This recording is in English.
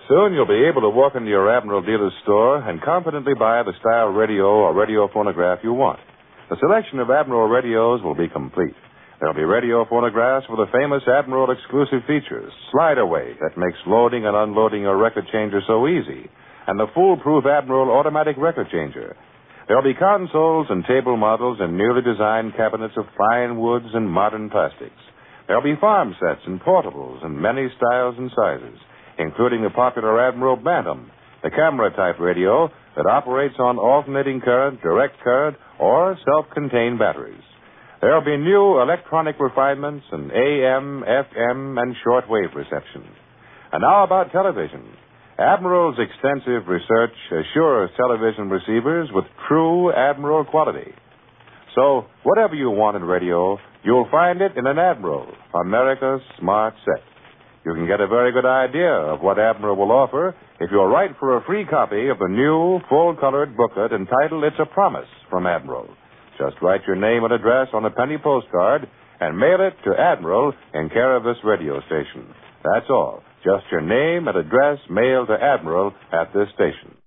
Soon you'll be able to walk into your Admiral dealer's store and confidently buy the style radio or radio phonograph you want. The selection of Admiral radios will be complete. There'll be radio phonographs with the famous Admiral exclusive features, slide away that makes loading and unloading your record changer so easy, and the foolproof Admiral automatic record changer. There'll be consoles and table models in newly designed cabinets of fine woods and modern plastics. There'll be farm sets and portables in many styles and sizes, including the popular Admiral Bantam, the camera-type radio that operates on alternating current, direct current, or self-contained batteries. There'll be new electronic refinements and AM, FM, and shortwave reception. And now about television. Admiral's extensive research assures television receivers with true Admiral quality. So, whatever you want in radio, you'll find it in an Admiral, America's smart set. You can get a very good idea of what Admiral will offer if you'll write for a free copy of the new, full-colored booklet entitled It's a Promise from Admiral. Just write your name and address on a penny postcard and mail it to Admiral in care of this radio station. That's all. Just your name and address mailed to Admiral at this station.